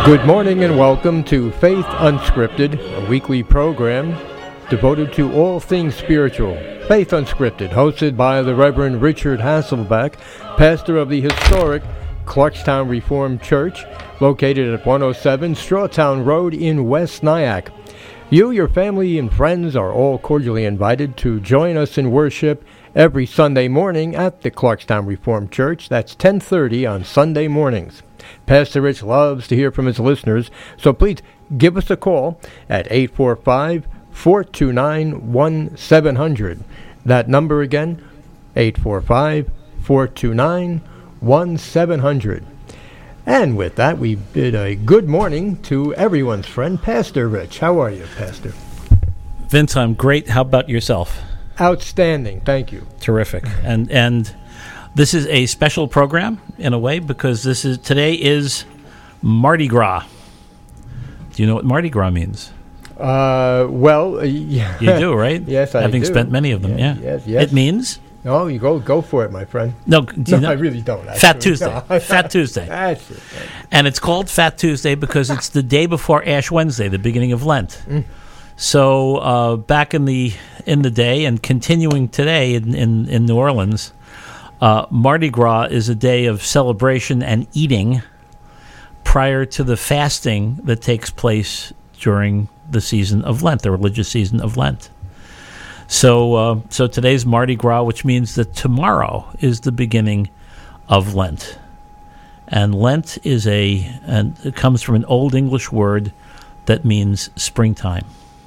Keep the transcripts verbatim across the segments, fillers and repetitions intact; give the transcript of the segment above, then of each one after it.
Good morning and welcome to Faith Unscripted, a weekly program devoted to all things spiritual. Faith Unscripted, hosted by the Reverend Richard Hasselbeck, pastor of the historic Clarkstown Reformed Church, located at one oh seven Strawtown Road in West Nyack. You, your family, and friends are all cordially invited to join us in worship every Sunday morning at the Clarkstown Reformed Church. That's ten thirty on Sunday mornings. Pastor Rich loves to hear from his listeners, so please give us a call at eight four five, four two nine, one seven zero zero. That number again, eight four five, four two nine, one seven zero zero. And with that, we bid a good morning to everyone's friend, Pastor Rich. How are you, Pastor? Vince, I'm great. How about yourself? Outstanding. Thank you. Terrific. And and this is a special program in a way because this is today is Mardi Gras. Do you know what Mardi Gras means? Uh, well, uh, yeah. You do, right? Yes, I Having do. spent many of them, yes, yeah. Yes, yes. It means? No, you go go for it, my friend. No, do you no know? I really don't. Actually. Fat Tuesday. No. Fat Tuesday. That's it. And it's called Fat Tuesday because it's the day before Ash Wednesday, the beginning of Lent. Mm. So uh, back in the in the day and continuing today in, in, in New Orleans, uh, Mardi Gras is a day of celebration and eating prior to the fasting that takes place during the season of Lent, the religious season of Lent. So uh, so today's Mardi Gras, which means that tomorrow is the beginning of Lent. And Lent is a, and it comes from an Old English word that means springtime.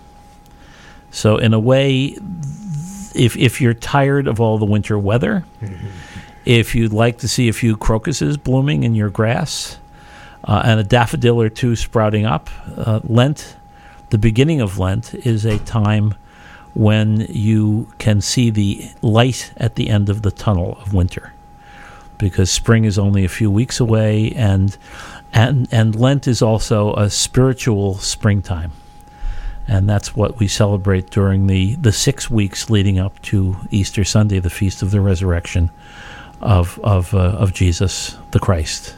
So in a way, if if you're tired of all the winter weather, mm-hmm. if you'd like to see a few crocuses blooming in your grass uh, and a daffodil or two sprouting up, uh, Lent, the beginning of Lent, is a time when you can see the light at the end of the tunnel of winter, because spring is only a few weeks away, and and and Lent is also a spiritual springtime. And that's what we celebrate during the, the six weeks leading up to Easter Sunday, the Feast of the Resurrection of of uh, of Jesus the Christ.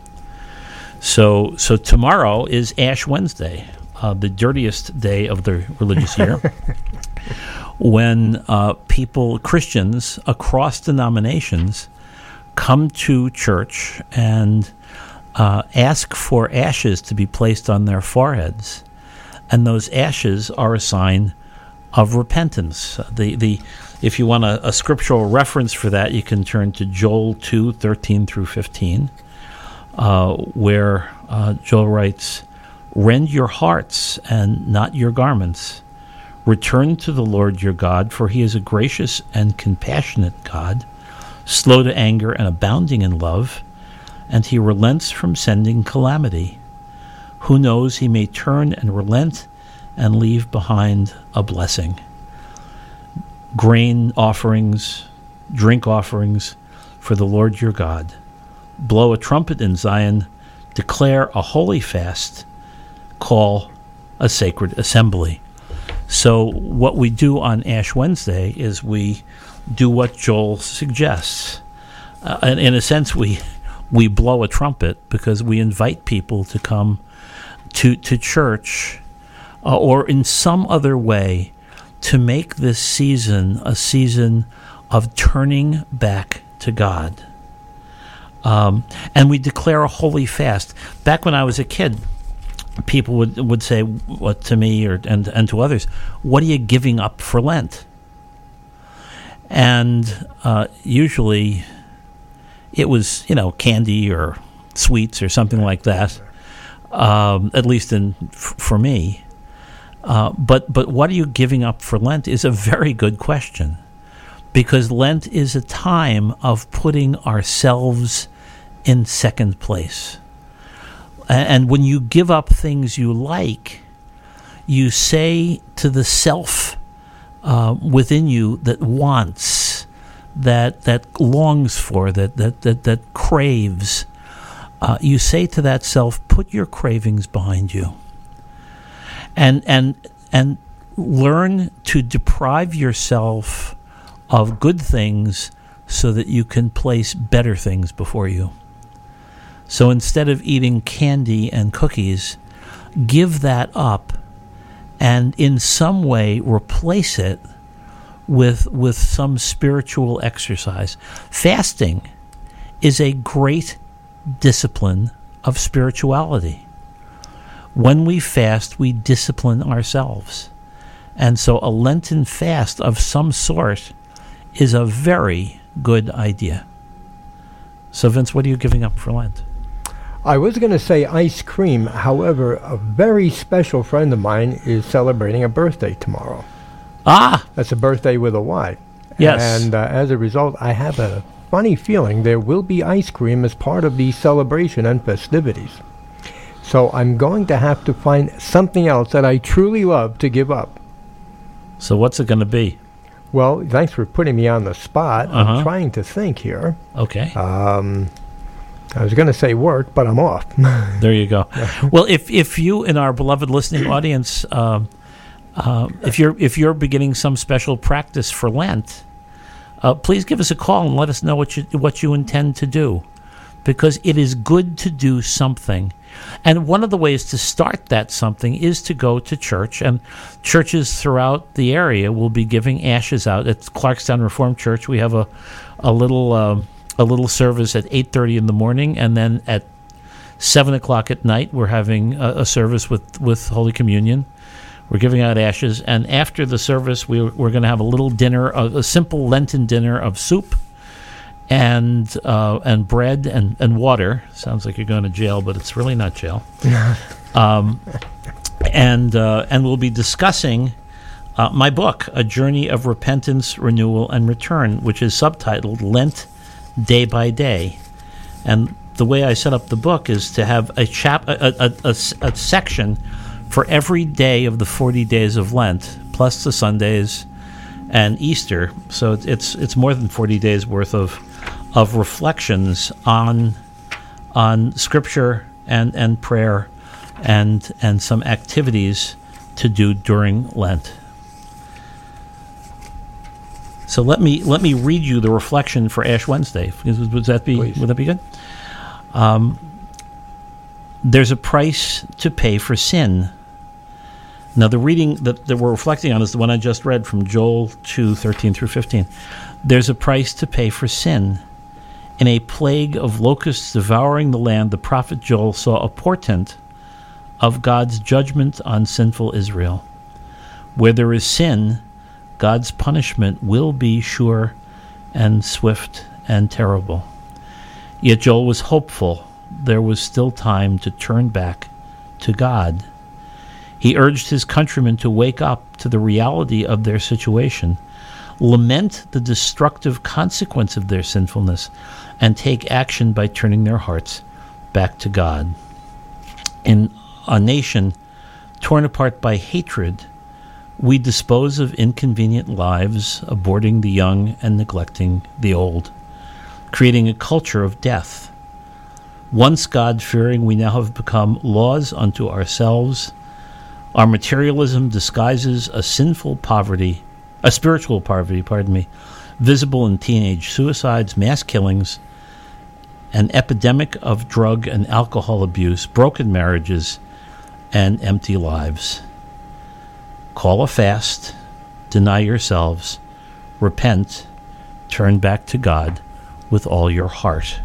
So so tomorrow is Ash Wednesday, uh, the dirtiest day of the religious year, when uh, people, Christians across denominations, come to church and uh, ask for ashes to be placed on their foreheads. And those ashes are a sign of repentance. The the if you want a, a scriptural reference for that, you can turn to Joel two, thirteen through fifteen, uh, where uh, Joel writes, "Rend your hearts and not your garments. Return to the Lord your God, for he is a gracious and compassionate God, slow to anger and abounding in love, and he relents from sending calamity. Who knows, he may turn and relent and leave behind a blessing. Grain offerings, drink offerings for the Lord your God. Blow a trumpet in Zion, declare a holy fast, call a sacred assembly." So what we do on Ash Wednesday is we do what Joel suggests. Uh, and in a sense, we we blow a trumpet because we invite people to come to to church uh, or in some other way to make this season a season of turning back to God. Um, and we declare a holy fast. Back when I was a kid, people would would say what to me or and and to others, "What are you giving up for Lent?" And uh, usually it was, you know, candy or sweets or something like that. Um, at least in f- for me. Uh, but but what are you giving up for Lent is a very good question, because Lent is a time of putting ourselves in second place. And, and when you give up things you like, you say to the self uh, within you that wants, that that longs for, that that that, that craves, Uh, you say to that self, put your cravings behind you, and and and learn to deprive yourself of good things so that you can place better things before you. So instead of eating candy and cookies, give that up and in some way replace it with with some spiritual exercise. Fasting is a great discipline of spirituality. When we fast, we discipline ourselves. And so a Lenten fast of some sort is a very good idea. So, Vince, what are you giving up for Lent? I was going to say ice cream. However, a very special friend of mine is celebrating a birthday tomorrow. Ah! That's a birthday with a Y. Yes. And uh, as a result, I have a funny feeling there will be ice cream as part of the celebration and festivities. So I'm going to have to find something else that I truly love to give up. So what's it going to be? Well, thanks for putting me on the spot. Uh-huh. I'm trying to think here. Okay. Um, I was going to say work, but I'm off. There you go. Well, if if you in our beloved listening audience, um, uh, if you're if you're beginning some special practice for Lent, uh, please give us a call and let us know what you what you intend to do, because it is good to do something. And one of the ways to start that something is to go to church, and churches throughout the area will be giving ashes out. At Clarkstown Reformed Church, we have a a little uh, a little service at eight thirty in the morning, and then at seven o'clock at night, we're having a, a service with, with Holy Communion. We're giving out ashes, and after the service, we, we're going to have a little dinner, a, a simple Lenten dinner of soup and uh, and bread and, and water. Sounds like you're going to jail, but it's really not jail. um, and uh, and we'll be discussing uh, my book, A Journey of Repentance, Renewal, and Return, which is subtitled Lent Day by Day. And the way I set up the book is to have a chap a, a, a, a section for every day of the forty days of Lent, plus the Sundays and Easter. So it's it's more than forty days worth of of reflections on on Scripture and, and prayer and and some activities to do during Lent. So let me let me read you the reflection for Ash Wednesday. Would that be Please. Would that be good? Um, there's a price to pay for sin. Now, the reading that, that we're reflecting on is the one I just read from Joel two, thirteen through fifteen. There's a price to pay for sin. In a plague of locusts devouring the land, the prophet Joel saw a portent of God's judgment on sinful Israel. Where there is sin, God's punishment will be sure and swift and terrible. Yet Joel was hopeful. There was still time to turn back to God. He urged his countrymen to wake up to the reality of their situation, lament the destructive consequence of their sinfulness, and take action by turning their hearts back to God. In a nation torn apart by hatred, we dispose of inconvenient lives, aborting the young and neglecting the old, creating a culture of death. Once God-fearing, we now have become laws unto ourselves. Our materialism disguises a sinful poverty, a spiritual poverty, pardon me, visible in teenage suicides, mass killings, an epidemic of drug and alcohol abuse, broken marriages, and empty lives. Call a fast, deny yourselves, repent, turn back to God with all your heart.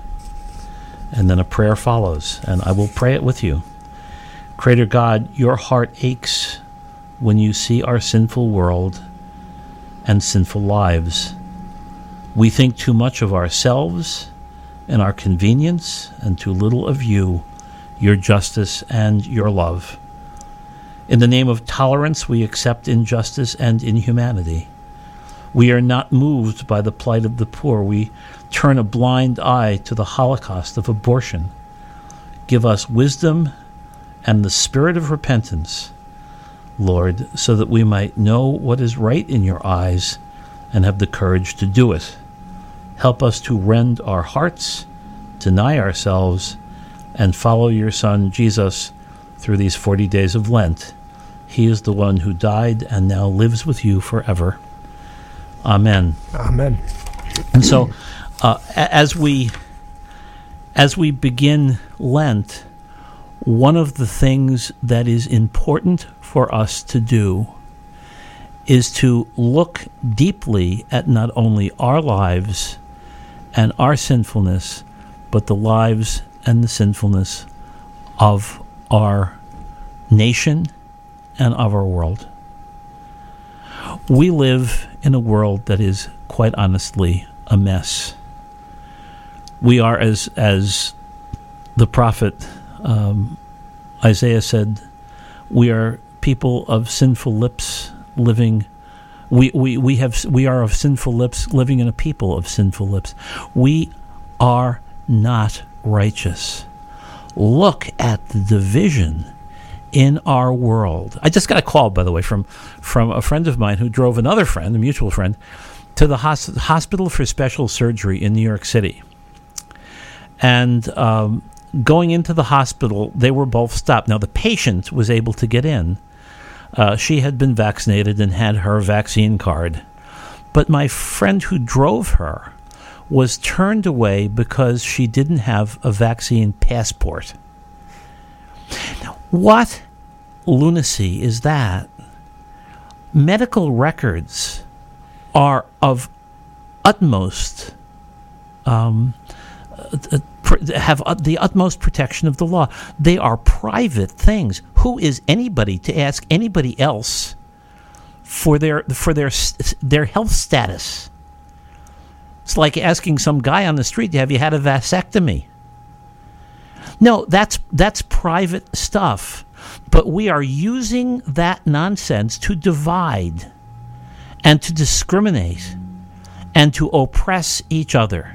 And then a prayer follows, and I will pray it with you. Creator God, your heart aches when you see our sinful world and sinful lives. We think too much of ourselves and our convenience, and too little of you, your justice, and your love. In the name of tolerance, we accept injustice and inhumanity. We are not moved by the plight of the poor. We turn a blind eye to the holocaust of abortion. Give us wisdom and the spirit of repentance, Lord, so that we might know what is right in your eyes and have the courage to do it. Help us to rend our hearts, deny ourselves, and follow your Son, Jesus, through these forty days of Lent. He is the one who died and now lives with you forever. Amen. Amen. And so, uh, as we as we begin Lent, one of the things that is important for us to do is to look deeply at not only our lives and our sinfulness, but the lives and the sinfulness of our nation and of our world. We live in a world that is quite honestly a mess. We are, as as the prophet um, Isaiah said, we are people of sinful lips living. We, we, we have we are of sinful lips living in a people of sinful lips. We are not righteous. Look at the division in our world. I just got a call, by the way, from from a friend of mine who drove another friend, a mutual friend, to the hos- Hospital for Special Surgery in New York City. And um, going into the hospital, they were both stopped. Now, the patient was able to get in. Uh, she had been vaccinated and had her vaccine card. But my friend who drove her was turned away because she didn't have a vaccine passport. Now, what lunacy is that? Medical records are of utmost, um, uh, pr- have uh, the utmost protection of the law. They are private things. Who is anybody to ask anybody else for their for their their health status? It's like asking some guy on the street, "Have you had a vasectomy?" No, that's that's private stuff. But we are using that nonsense to divide and to discriminate and to oppress each other.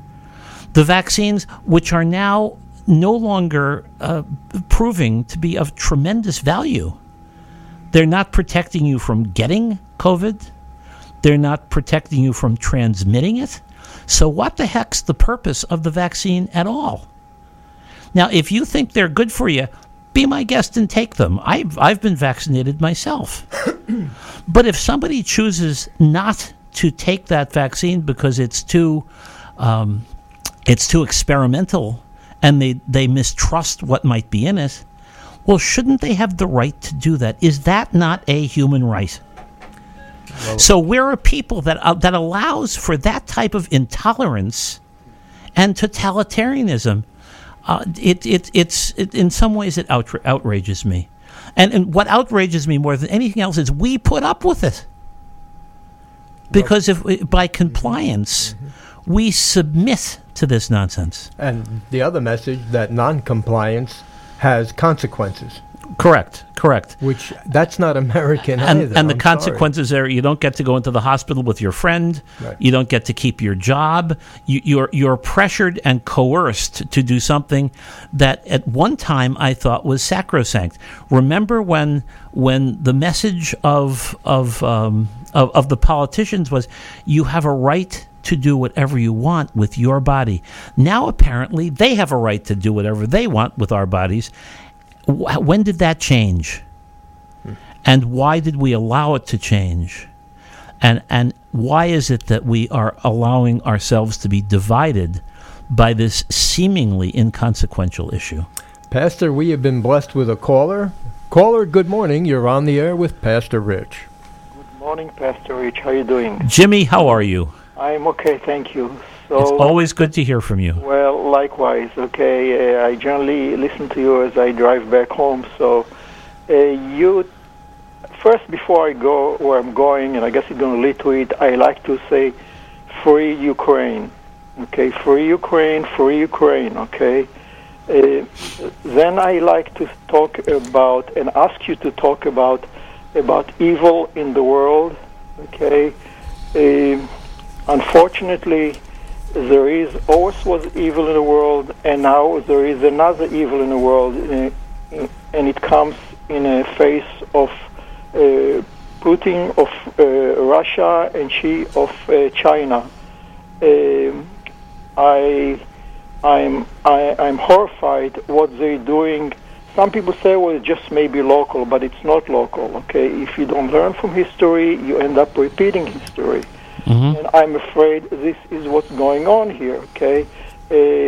The vaccines, which are now no longer uh, proving to be of tremendous value, they're not protecting you from getting COVID. They're not protecting you from transmitting it. So what the heck's the purpose of the vaccine at all? Now, if you think they're good for you, be my guest and take them. I've, I've been vaccinated myself. But if somebody chooses not to take that vaccine because it's too um, it's too experimental and they, they mistrust what might be in it, well, shouldn't they have the right to do that? Is that not a human right? Well, so we're a people that uh, that allows for that type of intolerance and totalitarianism. Uh, it, it, it's it, in some ways it outra- outrages me. And, and what outrages me more than anything else is we put up with it. Because if by compliance, mm-hmm. we submit to this nonsense. And the other message, that non-compliance has consequences. Correct, correct. Which, that's not American and, either. And the I'm consequences sorry. are you don't get to go into the hospital with your friend. Right. You don't get to keep your job. You, you're you're pressured and coerced to do something that at one time I thought was sacrosanct. Remember when when the message of of um, of, of the politicians was, you have a right to do whatever you want with your body. Now apparently they have a right to do whatever they want with our bodies. When did that change? Hmm. And why did we allow it to change? And and why is it that we are allowing ourselves to be divided by this seemingly inconsequential issue? Pastor, we have been blessed with a caller. Caller, good morning. You're on the air with Pastor Rich. Good morning, Pastor Rich. How are you doing? Jimmy, how are you? I'm okay, thank you. So, it's always good to hear from you. Well, likewise. Okay, uh, I generally listen to you as I drive back home. So, uh, you first, before I go where I'm going, and I guess it's going to lead to it, I like to say, "Free Ukraine." Okay, free Ukraine, free Ukraine. Okay. Uh, then I like to talk about and ask you to talk about about evil in the world. Okay. Uh, unfortunately, there is always was evil in the world, and now there is another evil in the world, uh, and it comes in a face of uh, Putin of uh, Russia and Xi of uh, China. Uh, I, I'm, I, I'm horrified what they're doing. Some people say, well, it just may be local, but it's not local. Okay, if you don't learn from history, you end up repeating history. Mm-hmm. And I'm afraid this is what's going on here, okay? Um,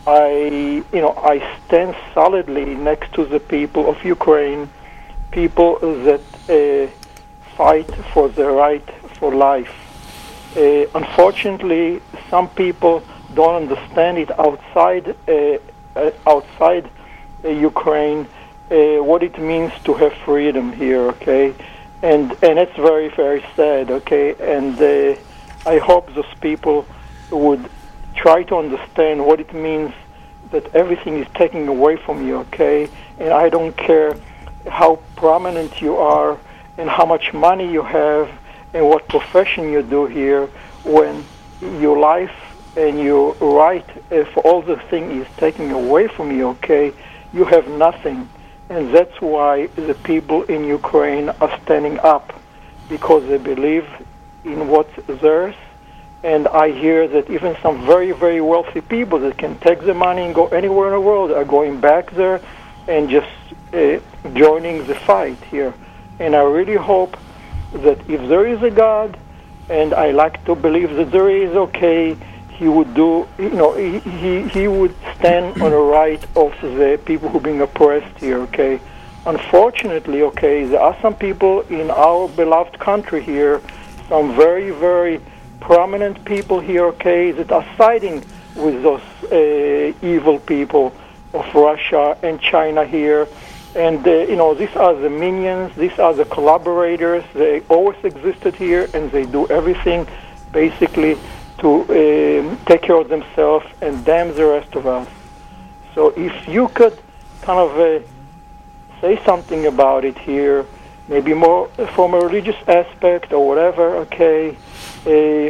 I, you know, I stand solidly next to the people of Ukraine, people that uh, fight for the right for life. Uh, unfortunately, some people don't understand it outside uh, uh, outside uh, Ukraine, uh, what it means to have freedom here. Okay, and and it's very very sad. Okay, and uh, I hope those people would try to understand what it means that everything is taken away from you, okay? And I don't care how prominent you are and how much money you have and what profession you do here, when your life and your right uh, for all the things is taken away from you, okay? You have nothing. And that's why the people in Ukraine are standing up, because they believe in what's theirs. And I hear that even some very, very wealthy people that can take the money and go anywhere in the world are going back there and just uh, joining the fight here. And I really hope that if there is a God, and I like to believe that there is, okay, he would do, you know, he, he, he would stand on the right of the people who are being oppressed here, okay? Unfortunately, okay, there are some people in our beloved country here, some very, very prominent people here, okay, that are siding with those uh, evil people of Russia and China here. And, uh, you know, these are the minions, these are the collaborators. They always existed here, and they do everything basically to um, take care of themselves and damn the rest of us. So if you could kind of uh, say something about it here, maybe more from a religious aspect or whatever, okay, Uh,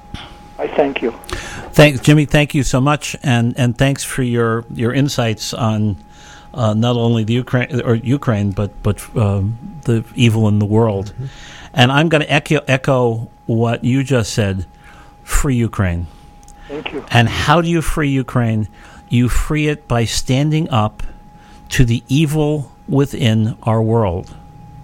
I thank you. Thanks, Jimmy. Thank you so much, and, and thanks for your, your insights on uh, not only the Ukraine or Ukraine, but but um, the evil in the world. Mm-hmm. And I'm going to echo echo what you just said. Free Ukraine. Thank you. And how do you free Ukraine? You free it by standing up to the evil within our world.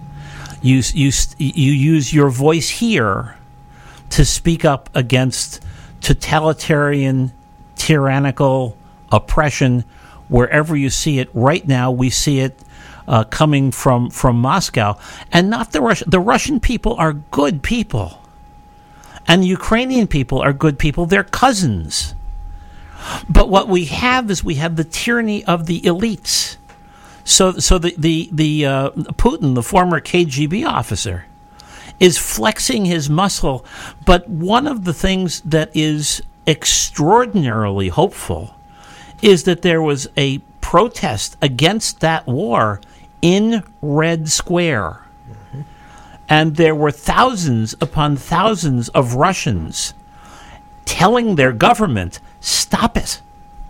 You you you use your voice here to speak up against totalitarian, tyrannical oppression wherever you see it. Right now, we see it uh, coming from, from Moscow. And not the Russian. The Russian people are good people. And the Ukrainian people are good people. They're cousins. But what we have is we have the tyranny of the elites. So so the, the, the uh, Putin, the former K G B officer, is flexing his muscle. But one of the things that is extraordinarily hopeful is that there was a protest against that war in Red Square. Mm-hmm. And there were thousands upon thousands of Russians telling their government, stop it.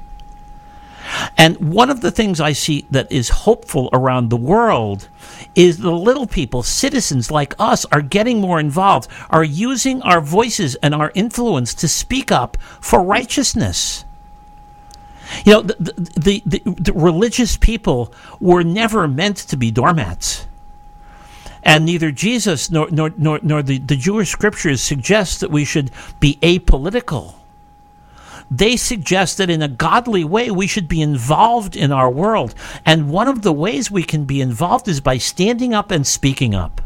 And one of the things I see that is hopeful around the world is the little people, citizens like us, are getting more involved, are using our voices and our influence to speak up for righteousness. You know, the, the, the, the religious people were never meant to be doormats. And neither Jesus nor, nor, nor, nor the, the Jewish scriptures suggest that we should be apolitical. They suggest that in a godly way we should be involved in our world. And one of the ways we can be involved is by standing up and speaking up.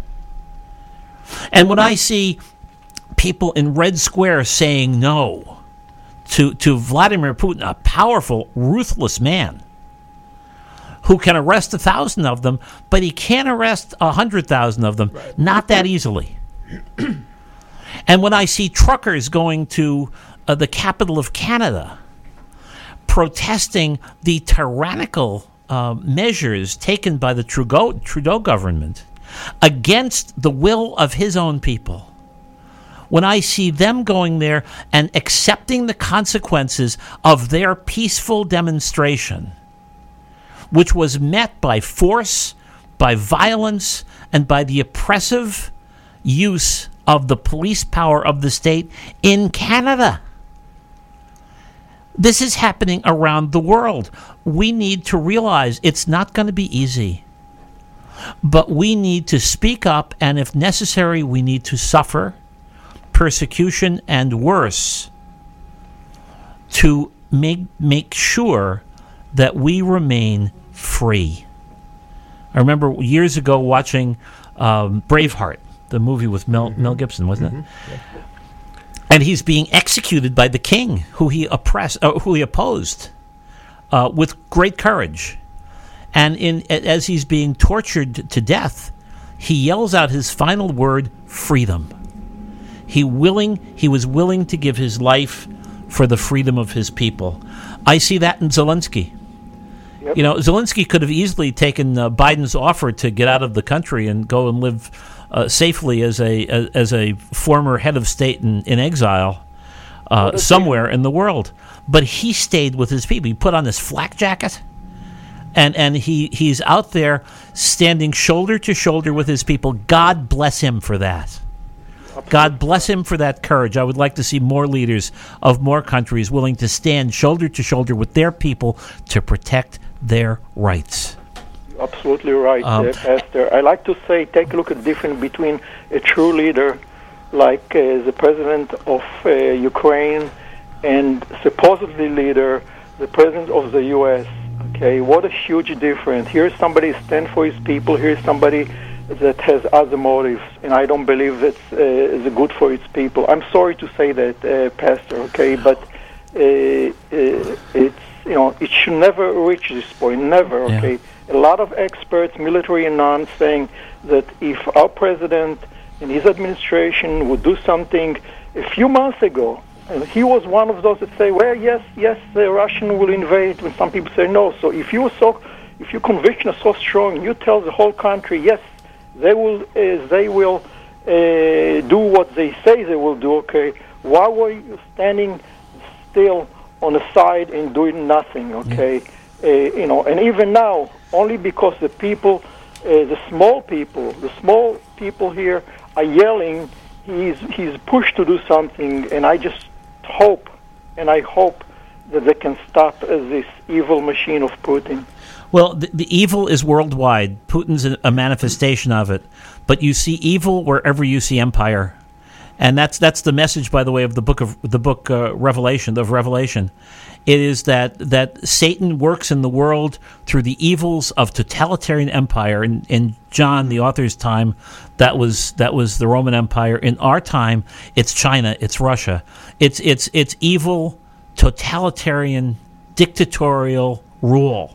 And when I see people in Red Square saying no to, to Vladimir Putin, a powerful, ruthless man who can arrest a thousand of them, but he can't arrest a hundred thousand of them, right. Not that easily. And when I see truckers going to Uh, the capital of Canada, protesting the tyrannical uh, measures taken by the Trudeau, Trudeau government against the will of his own people. When I see them going there and accepting the consequences of their peaceful demonstration, which was met by force, by violence, and by the oppressive use of the police power of the state in Canada. This is happening around the world. We need to realize it's not going to be easy. But we need to speak up, and if necessary, we need to suffer persecution and worse to make make sure that we remain free. I remember years ago watching um, Braveheart, the movie with Mel, mm-hmm. Mel Gibson, wasn't mm-hmm. it? Yeah. And he's being executed by the king, who he oppressed, uh, who he opposed, uh, with great courage. And in as he's being tortured to death, he yells out his final word: freedom. He willing, he was willing to give his life for the freedom of his people. I see that in Zelensky. Yep. You know, Zelensky could have easily taken uh, Biden's offer to get out of the country and go and live uh, safely as a as a former head of state in, in exile uh, somewhere in the world. But he stayed with his people. He put on this flak jacket, and and he, he's out there standing shoulder to shoulder with his people. God bless him for that. God bless him for that courage. I would like to see more leaders of more countries willing to stand shoulder to shoulder with their people to protect their rights. Absolutely right, um, uh, Pastor. I like to say, take a look at the difference between a true leader like uh, the president of uh, Ukraine and supposedly leader, the president of the U S Okay, what a huge difference. Here's somebody stand for his people. Here's somebody that has other motives, and I don't believe that's uh, good for its people. I'm sorry to say that, uh, Pastor. Okay, but uh, uh, it's you know it should never reach this point. Never. Okay, yeah. A lot of experts, military and non, saying that if our president and his administration would do something a few months ago, and he was one of those that say, well, yes, yes, the Russian will invade, when some people say no. So if you so, if your conviction is so strong, you tell the whole country, yes, they will, uh, they will uh, do what they say they will do. Okay, why were you standing still on the side and doing nothing? Okay, yeah. uh, you know, and even now, only because the people, uh, the small people, the small people here are yelling, he's he's pushed to do something, and I just hope, and I hope that they can stop uh, this evil machine of Putin. Well, the, the evil is worldwide. Putin's a, a manifestation of it. But you see evil wherever you see empire, and that's that's the message, by the way, of the book of the book uh, Revelation of Revelation. It is that that Satan works in the world through the evils of totalitarian empire. In, in John, the author's time, that was that was the Roman Empire. In our time, it's China, it's Russia. It's it's it's evil, totalitarian, dictatorial rule.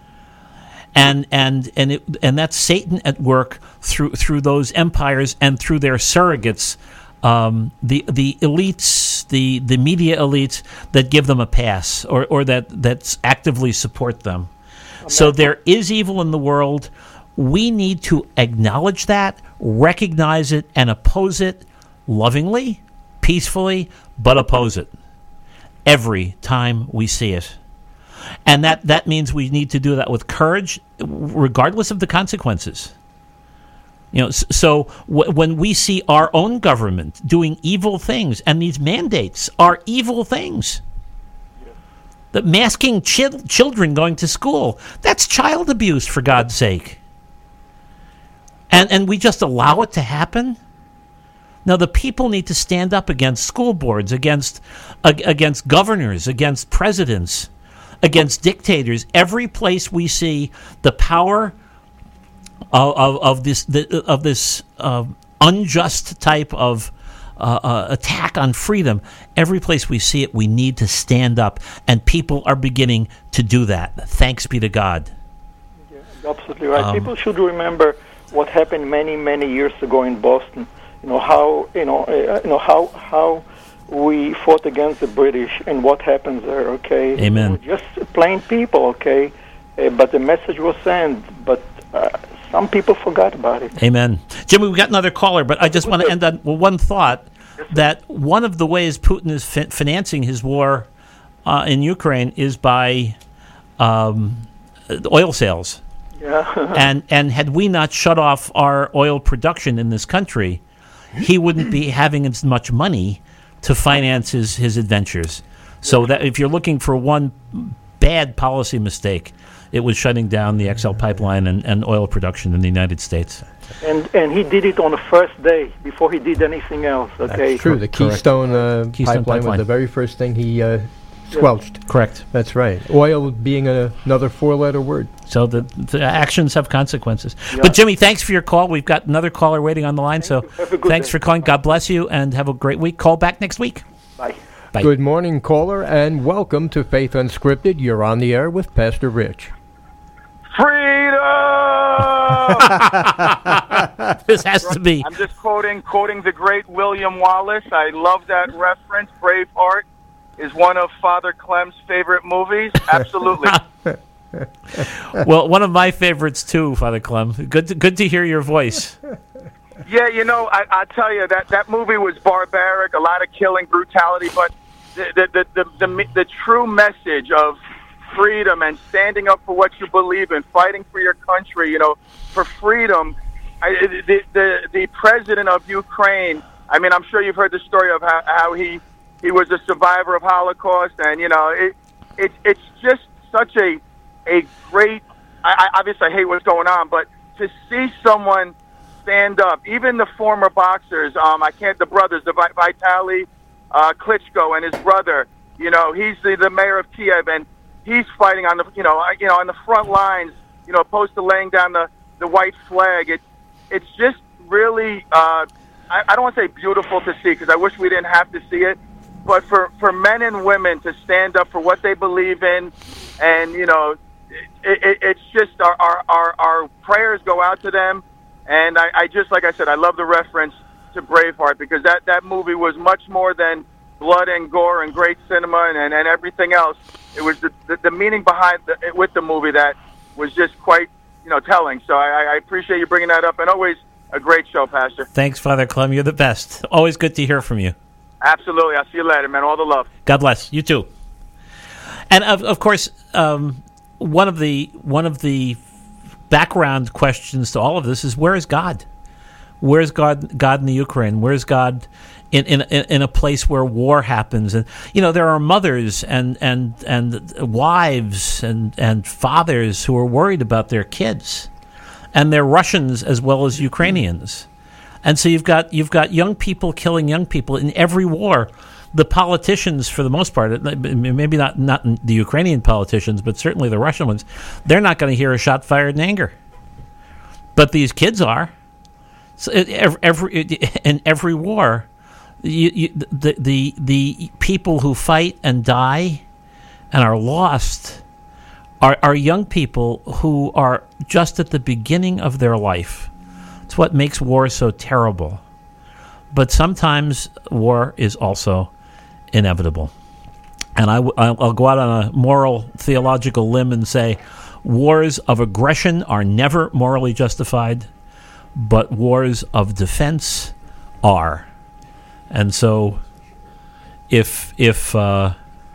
And and and it, and that's Satan at work through through those empires and through their surrogates, um, the the elites, the, the media elites that give them a pass or, or that that actively support them. Okay. So there is evil in the world. We need to acknowledge that, recognize it, and oppose it lovingly, peacefully, but oppose it every time we see it. And that, that means we need to do that with courage, regardless of the consequences. You know, so w- when we see our own government doing evil things, and these mandates are evil things, yeah. the masking chi- children going to school, that's child abuse, for God's sake. And and we just allow it to happen? Now, the people need to stand up against school boards, against uh, against governors, against presidents, against dictators. Every place we see the power of, of, of this the, of this uh, unjust type of uh, uh, attack on freedom, every place we see it, we need to stand up, and people are beginning to do that. Thanks be to God. Yeah, absolutely right. Um, people should remember what happened many, many years ago in Boston. You know how you know uh, you know how how. we fought against the British, and what happens there, okay? Amen. We're just plain people, okay? Uh, but the message was sent, but uh, some people forgot about it. Amen. Jimmy, we've got another caller, but I just want to end on one thought, yes, that one of the ways Putin is fi- financing his war uh, in Ukraine is by um, oil sales. Yeah. and and had we not shut off our oil production in this country, he wouldn't be having as much money to finance his, his adventures. So that if you're looking for one bad policy mistake, it was shutting down the X L pipeline and, and oil production in the United States. And and he did it on the first day before he did anything else. Okay, that's true. The Keystone, uh, Keystone pipeline, pipeline was the very first thing he uh, Squelched. Correct. That's right. Oil being a, another four-letter word. So the, the actions have consequences. Yeah. But, Jimmy, thanks for your call. We've got another caller waiting on the line. Thank so you. Have a good thanks day. for calling. God bless you, and have a great week. Call back next week. Bye. Bye. Good morning, caller, and welcome to Faith Unscripted. You're on the air with Pastor Rich. Freedom! This has to be. I'm just quoting quoting the great William Wallace. I love that reference. Braveheart is one of Father Clem's favorite movies. Absolutely. Well, one of my favorites, too, Father Clem. Good to, good to hear your voice. Yeah, you know, I, I tell you, that, that movie was barbaric, a lot of killing, brutality, but the the, the, the, the, the true message of freedom and standing up for what you believe in, fighting for your country, you know, for freedom. I, the, the, the president of Ukraine, I mean, I'm sure you've heard the story of how, how he, he was a survivor of Holocaust, and, you know, it, it it's just such a, a great, I, I obviously I hate what's going on, but to see someone stand up, even the former boxers, um, I can't, the brothers, the Vitaly uh, Klitschko and his brother, you know, he's the, the mayor of Kiev, and he's fighting on the, you know, you know, on the front lines, you know, opposed to laying down the, the white flag. It, it's just really, uh, I, I don't want to say beautiful to see, because I wish we didn't have to see it, but for, for men and women to stand up for what they believe in, and, you know, it, it, it's just our, our, our, our prayers go out to them. And I, I just, like I said, I love the reference to Braveheart, because that, that movie was much more than blood and gore and great cinema and, and, and everything else. It was the, the, the meaning behind the, with the movie that was just quite, you know, telling. So I, I appreciate you bringing that up, and always a great show, Pastor. Thanks, Father Clem. You're the best. Always good to hear from you. Absolutely. I'll see you later, man. All the love. God bless. You too. And, of, of course, um, one of the one of the background questions to all of this is, where is God? Where is God? God in the Ukraine? Where is God in, in in a place where war happens? And you know, there are mothers and and and wives and and fathers who are worried about their kids, and they're Russians as well as Ukrainians. And so you've got you've got young people killing young people in every war. The politicians, for the most part, maybe not, not the Ukrainian politicians, but certainly the Russian ones, they're not going to hear a shot fired in anger. But these kids are. So every, in every war, you, you, the, the, the people who fight and die and are lost are, are young people who are just at the beginning of their life. It's what makes war so terrible. But sometimes war is also inevitable. And I w- I'll go out on a moral theological limb and say wars of aggression are never morally justified, but wars of defense are. And so if if uh,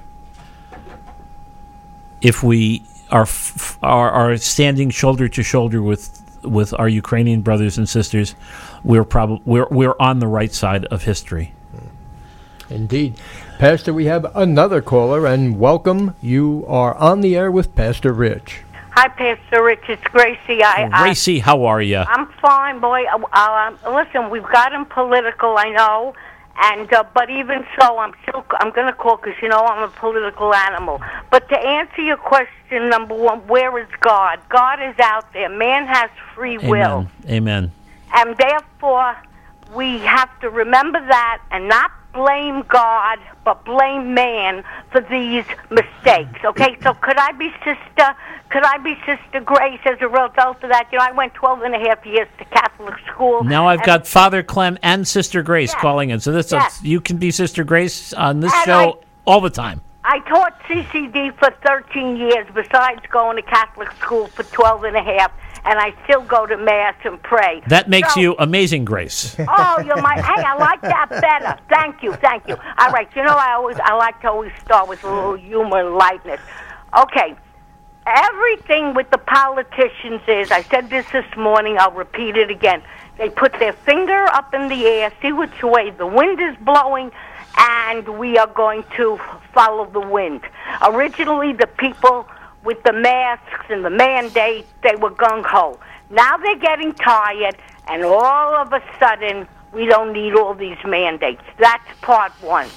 if we are, f- are are standing shoulder to shoulder with with our Ukrainian brothers and sisters, we're probably we're we're on the right side of history. Indeed. Pastor, we have another caller, and welcome. You are on the air with Pastor Rich. Hi, Pastor Rich. It's Gracie. I, Gracie, how are you? I'm fine, boy. Uh, uh, listen, we've gotten political, I know, and uh, but even so, I'm still I'm going to call because you know I'm a political animal. But to answer your question, number one, where is God? God is out there. Man has free Amen. will. Amen. And therefore, we have to remember that and not blame God, but blame man for these mistakes. Okay, so could I be sister? Could I be Sister Grace as a result of that? You know, I went twelve and a half years to Catholic school. Now I've got Father Clem and Sister Grace Yes. calling in. So this Yes. you can be Sister Grace on this And show I- all the time. I taught C C D for thirteen years, besides going to Catholic school for twelve and a half, and I still go to Mass and pray. That makes So- you amazing, Grace. Oh, you're my. Hey, I like that better. Thank you, thank you. All right, you know I always I like to always start with a little humor and lightness. Okay, everything with the politicians is. I said this this morning. I'll repeat it again. They put their finger up in the air, see which way the wind is blowing, and we are going to follow the wind. Originally, the people with the masks and the mandate, they were gung-ho. Now they're getting tired, and all of a sudden, we don't need all these mandates. That's part one.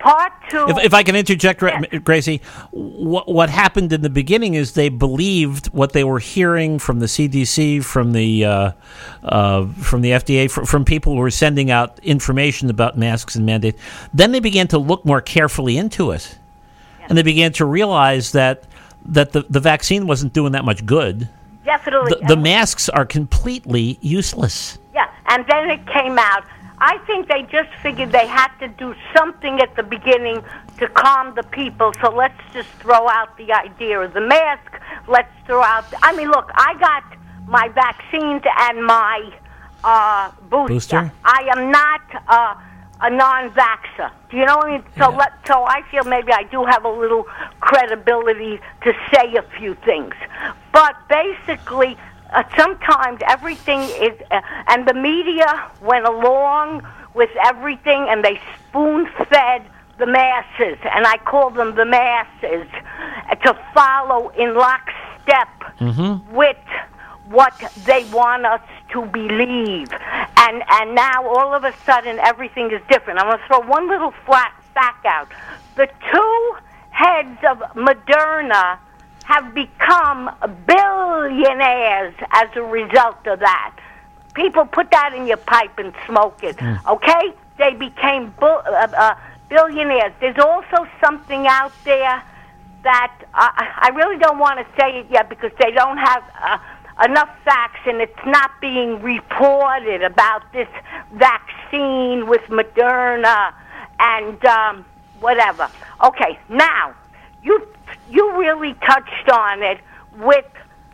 Part two. If, if I can interject, Gra- Gracie, what, what happened in the beginning is they believed what they were hearing from the C D C, from the uh, uh, from the F D A, from, from people who were sending out information about masks and mandates. Then they began to look more carefully into it, yeah. and they began to realize that that the, the vaccine wasn't doing that much good. Definitely. The, the masks are completely useless. Yeah, and then it came out. I think they just figured they had to do something at the beginning to calm the people, so let's just throw out the idea of the mask. Let's throw out... The, I mean, look, I got my vaccines and my uh, booster. Booster? I am not uh, a non-vaxxer. Do you know what I mean? So, Yeah. let, so I feel maybe I do have a little credibility to say a few things. But basically... Uh, sometimes everything is, uh, and the media went along with everything, and they spoon-fed the masses, and I call them the masses, uh, to follow in lockstep Mm-hmm. with what they want us to believe. And and now all of a sudden everything is different. I'm going to throw one little flat fact out. The two heads of Moderna have become billionaires as a result of that. People put that in your pipe and smoke it, Mm. okay? They became bu- uh, uh, billionaires. There's also something out there that uh, I really don't want to say it yet because they don't have uh, enough facts, and it's not being reported about this vaccine with Moderna and um, whatever. Okay, now, you you really touched on it with,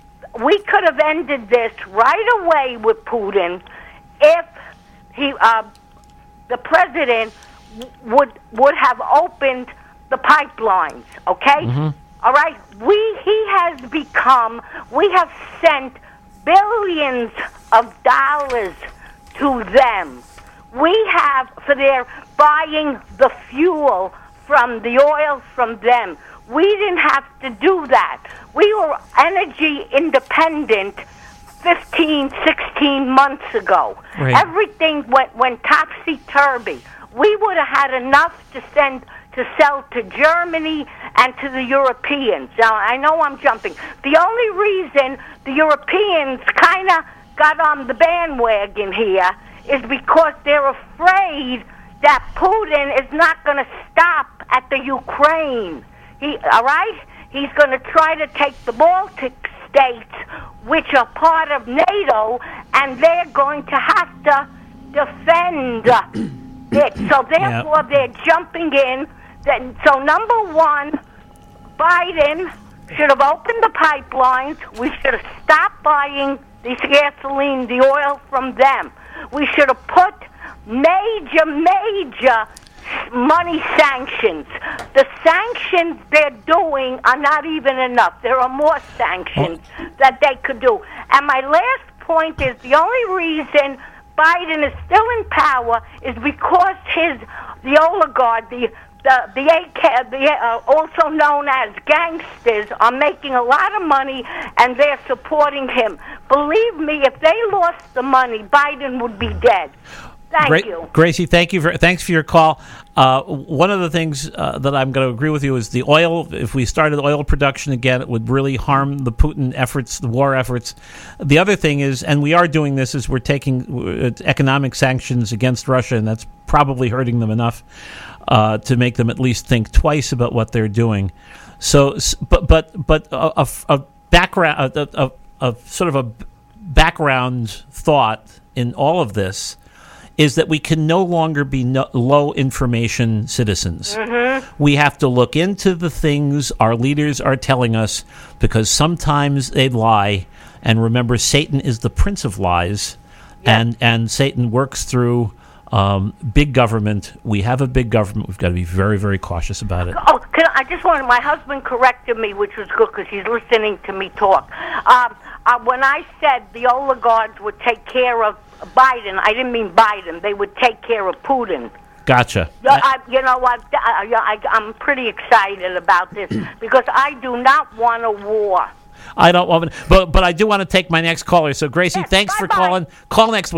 we could have ended this right away with Putin if he, uh, the president would would have opened the pipelines, okay? Mm-hmm. All right? We, he has become, we have sent billions of dollars to them. We have, for their buying the fuel from the oil from them. We didn't have to do that. We were energy independent fifteen, sixteen months ago. Right. Everything went, went topsy-turvy. We would have had enough to send to sell to Germany and to the Europeans. Now, I know I'm jumping. The only reason the Europeans kind of got on the bandwagon here is because they're afraid that Putin is not going to stop at the Ukraine. He, all right? He's going to try to take the Baltic states, which are part of NATO, and they're going to have to defend it. So therefore, Yep. they're jumping in. Then, so number one, Biden should have opened the pipelines. We should have stopped buying the gasoline, the oil from them. We should have put major, major money sanctions. The sanctions they're doing are not even enough. There are more sanctions that they could do. And my last point is the only reason Biden is still in power is because his the oligarch, the the the, A K, the uh, also known as gangsters, are making a lot of money and they're supporting him. Believe me, if they lost the money, Biden would be dead. Thank Great, you. Gracie, thank you for thanks for your call. Uh, one of the things uh, that I'm going to agree with you is the oil. If we started oil production again, it would really harm the Putin efforts, the war efforts. The other thing is, and we are doing this, is we're taking uh, economic sanctions against Russia, and that's probably hurting them enough uh, to make them at least think twice about what they're doing. So, but but but a, a, a background, a, a, a sort of a background thought in all of this is that we can no longer be no, low information citizens. Mm-hmm. We have to look into the things our leaders are telling us because sometimes they lie. And remember, Satan is the prince of lies, Yeah. and, and Satan works through um, big government. We have a big government. We've got to be very, very cautious about it. Oh, can I, I just wanted, my husband corrected me, which was good because he's listening to me talk. Um, uh, when I said the oligarchs would take care of Biden, I didn't mean Biden. They would take care of Putin. Gotcha. I, I, you know what? I, I, I'm pretty excited about this because I do not want a war. I don't want, but but I do want to take my next caller. So Gracie, Yes, thanks for bye-bye. calling. Call next week.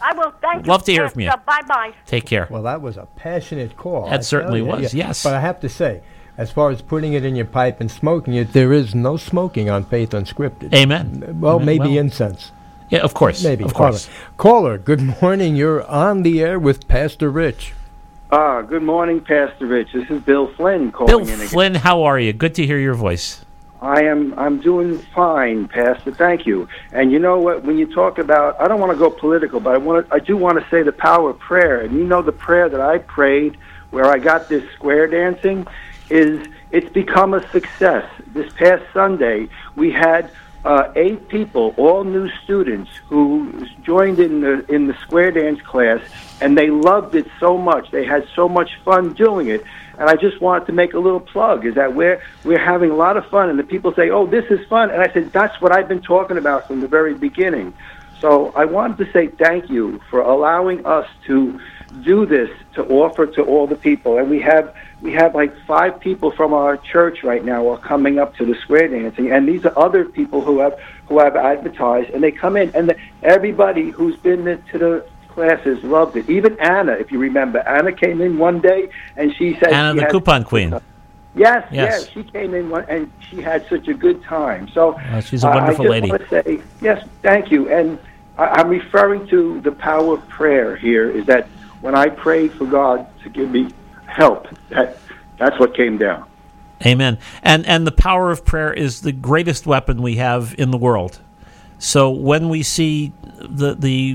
I will. Thank you. Love to hear from you. Bye bye. Take care. Well, that was a passionate call. That I certainly tell you. was, Yeah. yes. But I have to say, as far as putting it in your pipe and smoking it, there is no smoking on Faith Unscripted. Amen. Well, Amen. maybe Well, incense. Yeah, of course. Maybe. Of course. Caller, good morning. You're on the air with Pastor Rich. Ah, good morning, Pastor Rich. This is Bill Flynn calling Bill in again. Flynn, how are you? Good to hear your voice. I am. I'm doing fine, Pastor. Thank you. And you know what? When you talk about, I don't want to go political, but I want to. I do want to say the power of prayer. And you know, the prayer that I prayed, where I got this square dancing, is it's become a success. This past Sunday, we had uh, eight people, all new students, who joined in the in the square dance class, and they loved it so much. They had so much fun doing it. And I just wanted to make a little plug, is that we're, we're having a lot of fun, and the people say, oh, this is fun. And I said, that's what I've been talking about from the very beginning. So I wanted to say thank you for allowing us to do this, to offer to all the people. And we have we have like five people from our church right now are coming up to the square dancing, and these are other people who have who have advertised, and they come in, and the, everybody who's been to the classes loved it. Even Anna, if you remember, Anna came in one day and she said, Anna, she the had, coupon queen. Yes, Yes. yes, she came in one, and she had such a good time. So Uh, she's a wonderful I lady. just want to say, yes, thank you. And I, I'm referring to the power of prayer here. Is that when I prayed for God to give me help, that that's what came down. Amen. And and the power of prayer is the greatest weapon we have in the world. So when we see the the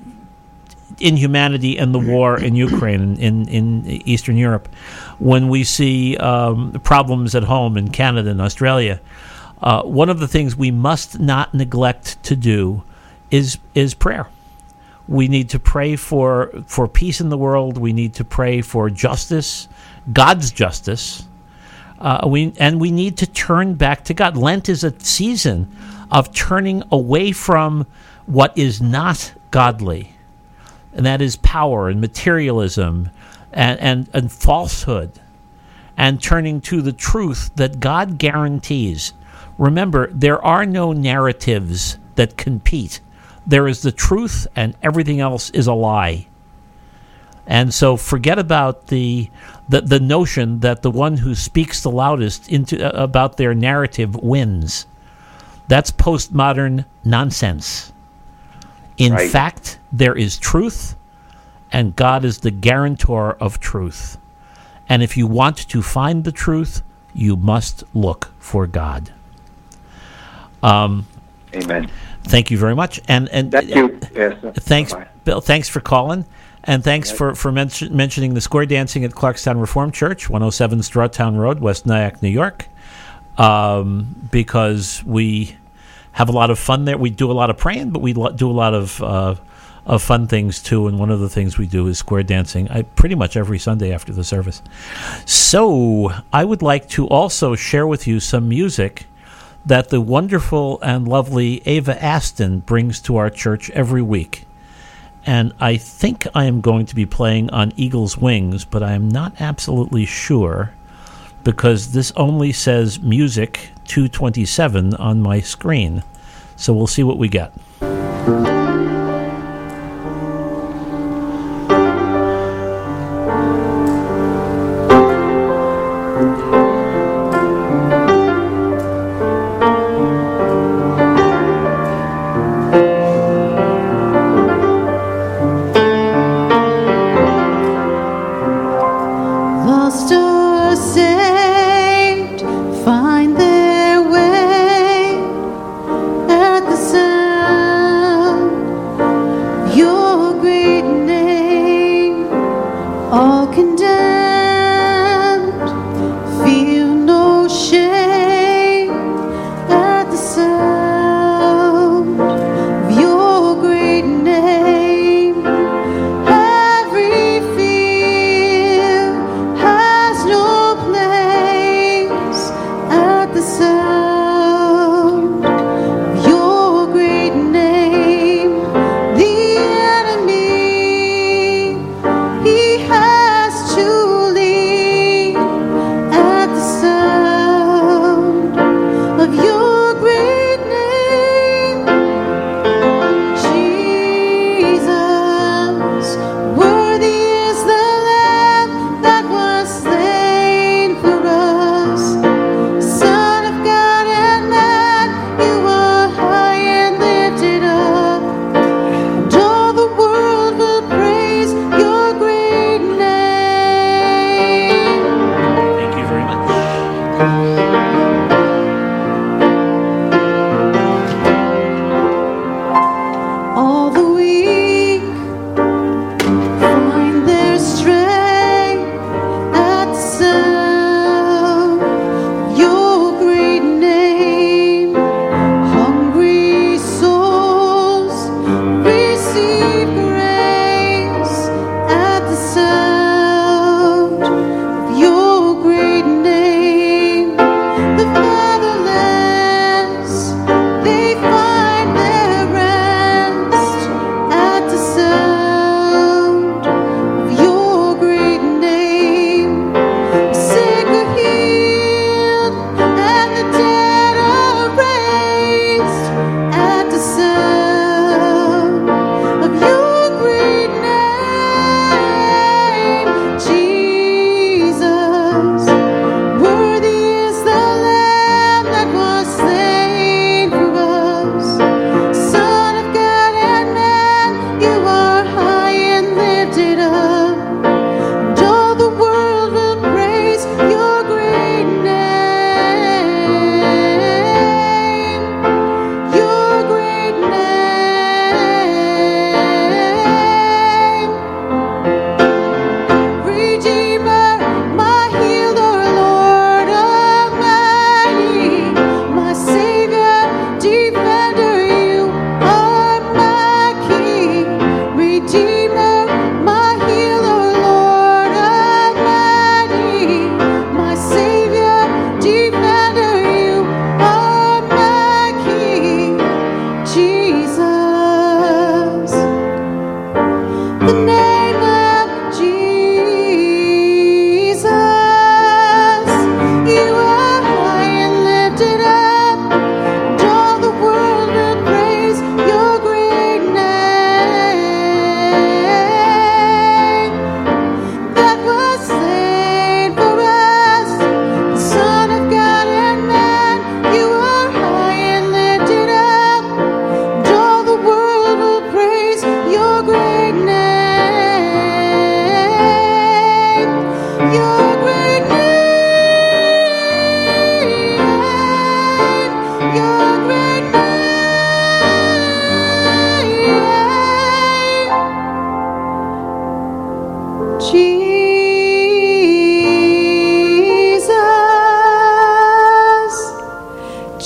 inhumanity and the war in Ukraine, in, in Eastern Europe, when we see um, problems at home in Canada and Australia, uh, one of the things we must not neglect to do is is prayer. We need to pray for, for peace in the world. We need to pray for justice, God's justice. Uh, we and we need to turn back to God. Lent is a season of turning away from what is not godly, and that is power and materialism and, and, and falsehood, and turning to the truth that God guarantees. Remember, there are no narratives that compete. There is the truth, and everything else is a lie. And so forget about the the, the notion that the one who speaks the loudest into uh, about their narrative wins. That's postmodern nonsense. In Right. fact, there is truth, and God is the guarantor of truth. And if you want to find the truth, you must look for God. Um, Amen. thank you very much. And and Thank you, Pastor. Thanks, Bye-bye. Bill. Thanks for calling, and thanks for for mention, mentioning the square dancing at Clarkstown Reformed Church, one oh seven Strawtown Road, West Nyack, New York. Um, because we have a lot of fun there. We do a lot of praying, but we lo- do a lot of uh, of fun things too. And one of the things we do is square dancing. I pretty much every Sunday after the service. So I would like to also share with you some music that the wonderful and lovely Ava Aston brings to our church every week. And I think I am going to be playing on Eagle's Wings, but I am not absolutely sure, because this only says Music two twenty-seven on my screen. So we'll see what we get. Lost or saved, find their way at the sound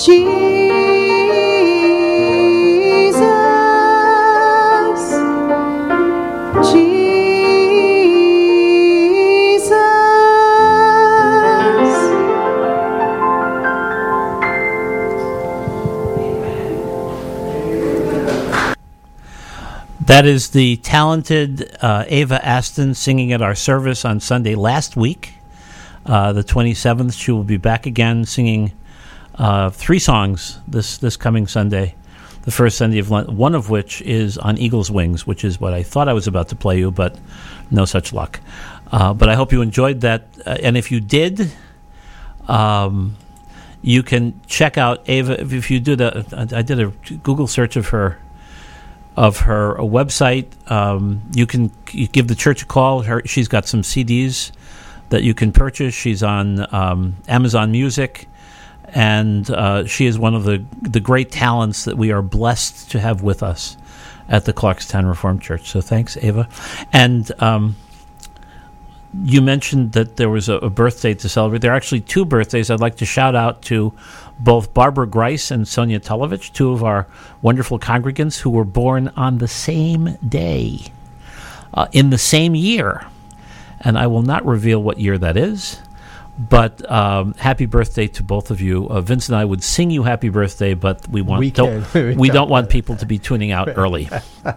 That is the talented uh, Ava Aston singing at our service on Sunday last week, uh, the twenty-seventh. She will be back again singing uh, three songs this, this coming Sunday, the first Sunday of Lent, one of which is on Eagle's Wings, which is what I thought I was about to play you, but no such luck. Uh, but I hope you enjoyed that. Uh, and if you did, um, you can check out Ava. If you do the, I did a Google search of her of her website. Um, you can you give the church a call. Her, she's got some C Ds that you can purchase. She's on um, Amazon Music, and uh, she is one of the the great talents that we are blessed to have with us at the Clarkstown Reformed Church. So thanks, Ava. And um, you mentioned that there was a, a birthday to celebrate. There are actually two birthdays. I'd like to shout out to both Barbara Grice and Sonia Tulovich, two of our wonderful congregants who were born on the same day, uh, in the same year. And I will not reveal what year that is, but um, happy birthday to both of you. Uh, Vince and I would sing you happy birthday, but we want we don't, we we don't want people to be tuning out early.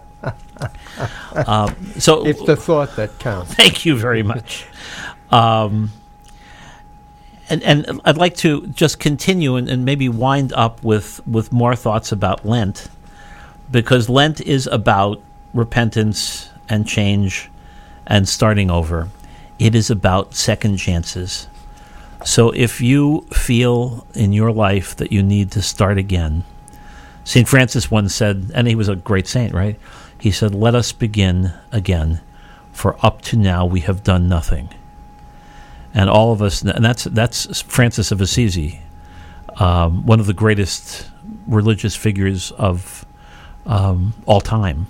um, so it's the thought that counts. Thank you very much. Um, And, and I'd like to just continue and, and maybe wind up with, with more thoughts about Lent, because Lent is about repentance and change and starting over. It is about second chances. So if you feel in your life that you need to start again, Saint Francis once said, and he was a great saint, right? He said, "Let us begin again, for up to now we have done nothing." And all of us, and that's that's Francis of Assisi, um, one of the greatest religious figures of um, all time.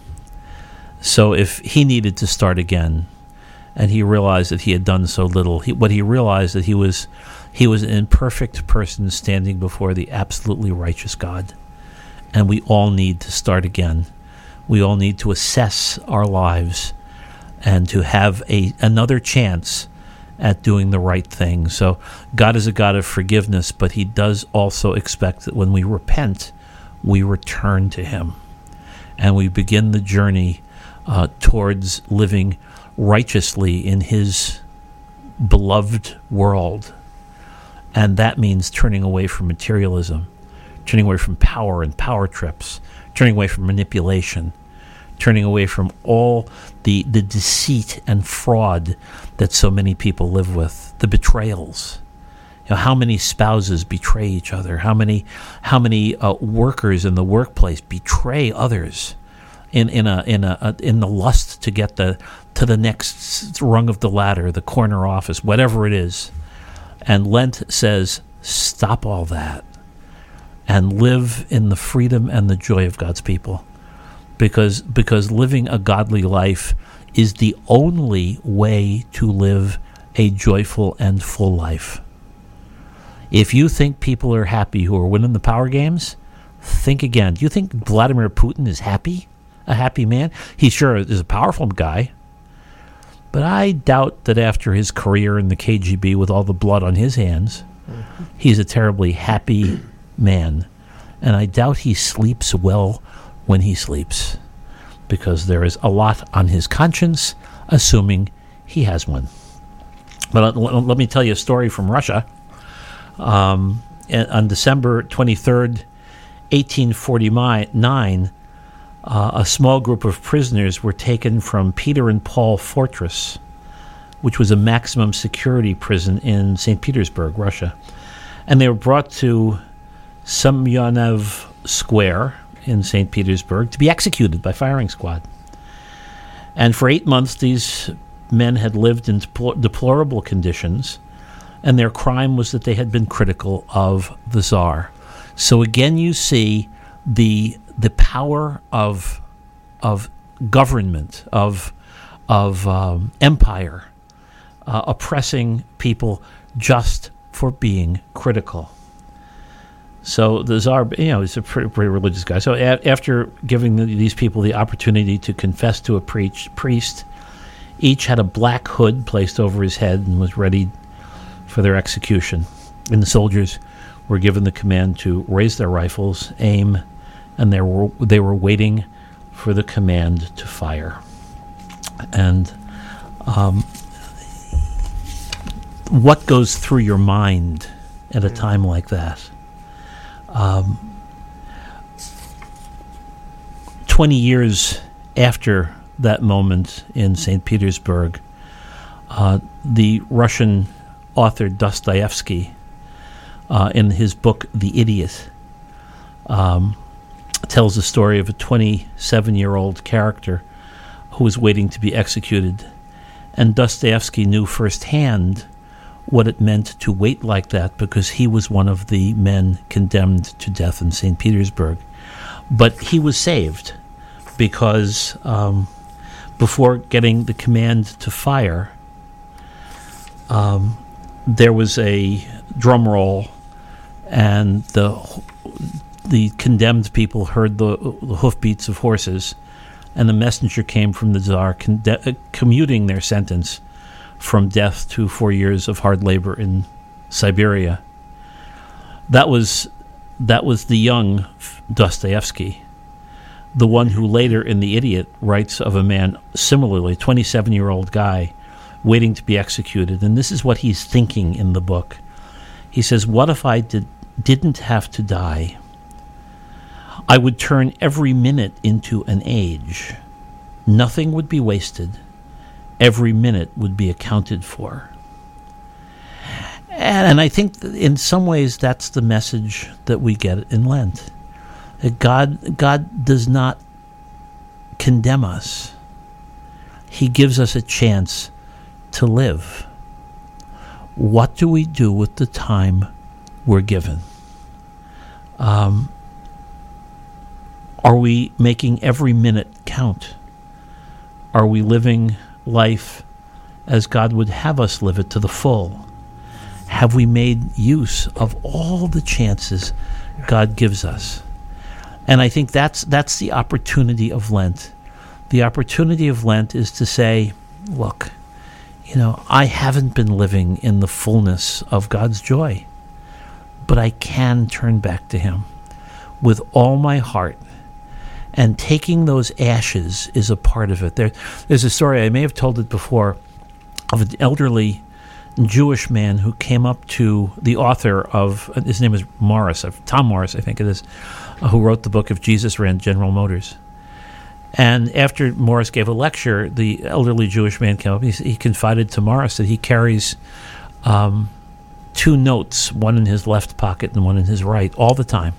So if he needed to start again, and he realized that he had done so little, he, what he realized that he was he was an imperfect person standing before the absolutely righteous God, and we all need to start again. We all need to assess our lives and to have a another chance at doing the right thing. So God is a God of forgiveness, but he does also expect that when we repent, we return to him. And we begin the journey uh, towards living righteously in his beloved world. And that means turning away from materialism, turning away from power and power trips, turning away from manipulation, turning away from all the, the deceit and fraud that so many people live with, the betrayals. You know, how many spouses betray each other? How many how many uh, workers in the workplace betray others in in a in a, a in the lust to get the to the next rung of the ladder, the corner office, whatever it is. And Lent says, stop all that and live in the freedom and the joy of God's people. Because because living a godly life is the only way to live a joyful and full life. If you think people are happy who are winning the power games, think again. Do you think Vladimir Putin is happy? A happy man? He sure is a powerful guy. But I doubt that after his career in the K G B with all the blood on his hands, mm-hmm. he's a terribly happy man. And I doubt he sleeps well when he sleeps, because there is a lot on his conscience, assuming he has one. But let, let me tell you a story from Russia. Um, on December twenty-third, eighteen forty-nine, uh, a small group of prisoners were taken from Peter and Paul Fortress, which was a maximum security prison in Saint Petersburg, Russia. And they were brought to Semyonov Square in Saint Petersburg to be executed by firing squad. And for eight months, these men had lived in deplor- deplorable conditions, and their crime was that they had been critical of the Tsar. So again, you see the the power of of government, of of um, empire, uh, oppressing people just for being critical. So the Tsar, you know, he's a pretty, pretty religious guy. So a- after giving the, these people the opportunity to confess to a preach, priest, each had a black hood placed over his head and was ready for their execution. And the soldiers were given the command to raise their rifles, aim, and they were they were waiting for the command to fire. And um, what goes through your mind at a time like that? Um, Twenty years after that moment in Saint Petersburg, uh, the Russian author Dostoevsky, uh, in his book *The Idiot*, um, tells the story of a twenty-seven-year-old character who was waiting to be executed, and Dostoevsky knew firsthand what it meant to wait like that, because he was one of the men condemned to death in Saint Petersburg. But he was saved because um, before getting the command to fire, um, there was a drum roll, and the the condemned people heard the, the hoofbeats of horses, and the messenger came from the Tsar conde- uh, commuting their sentence from death to four years of hard labor in Siberia. That was that was the young Dostoevsky, the one who later in *The Idiot* writes of a man similarly, twenty-seven-year-old guy, waiting to be executed. And this is what he's thinking in the book. He says, "What if I did, didn't have to die? I would turn every minute into an age. Nothing would be wasted. Every minute would be accounted for." And, and I think that in some ways that's the message that we get in Lent. That God, God does not condemn us. He gives us a chance to live. What do we do with the time we're given? Um, are we making every minute count? Are we living life as God would have us live it to the full? Have we made use of all the chances God gives us? And I think that's that's the opportunity of Lent. The opportunity of Lent is to say, look, you know, I haven't been living in the fullness of God's joy, but I can turn back to Him with all my heart. And taking those ashes is a part of it. There, there's a story, I may have told it before, of an elderly Jewish man who came up to the author of, his name is Morris, Tom Morris, I think it is, uh, who wrote the book If Jesus Ran General Motors. And after Morris gave a lecture, the elderly Jewish man came up. He, he confided to Morris that he carries um, two notes, one in his left pocket and one in his right, all the time.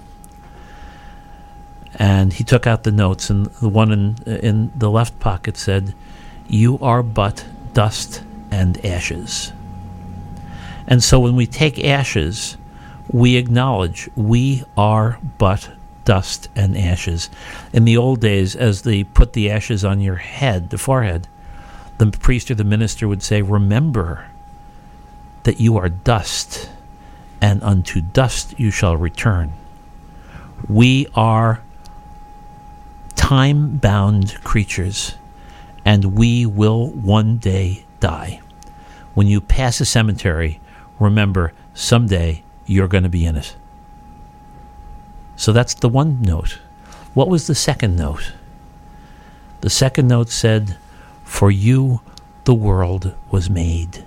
And he took out the notes, and the one in in the left pocket said, "You are but dust and ashes." And so when we take ashes, we acknowledge we are but dust and ashes. In the old days, as they put the ashes on your head, the forehead, the priest or the minister would say, "Remember that you are dust, and unto dust you shall return." We are time-bound creatures, and we will one day die. When you pass a cemetery, remember, someday you're going to be in it. So that's the one note. What was the second note? The second note said, "For you the world was made."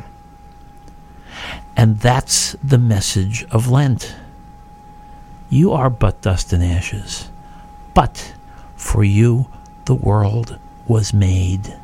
And that's the message of Lent. You are but dust and ashes, but for you the world was made.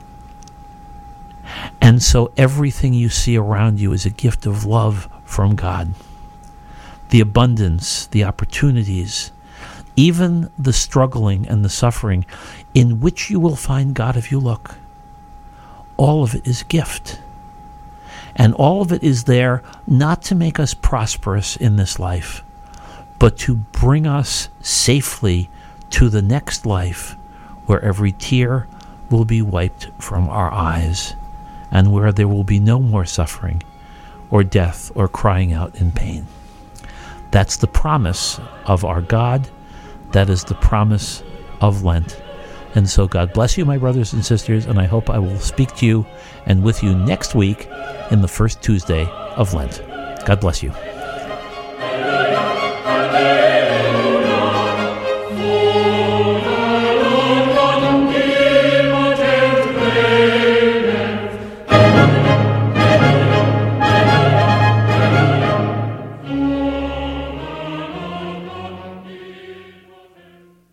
And so everything you see around you is a gift of love from God. The abundance, the opportunities, even the struggling and the suffering in which you will find God if you look, all of it is gift. And all of it is there not to make us prosperous in this life, but to bring us safely to the next life, where every tear will be wiped from our eyes, and where there will be no more suffering or death or crying out in pain. That's the promise of our God. That is the promise of Lent. And so God bless you, my brothers and sisters, and I hope I will speak to you and with you next week in the first Tuesday of Lent. God bless you.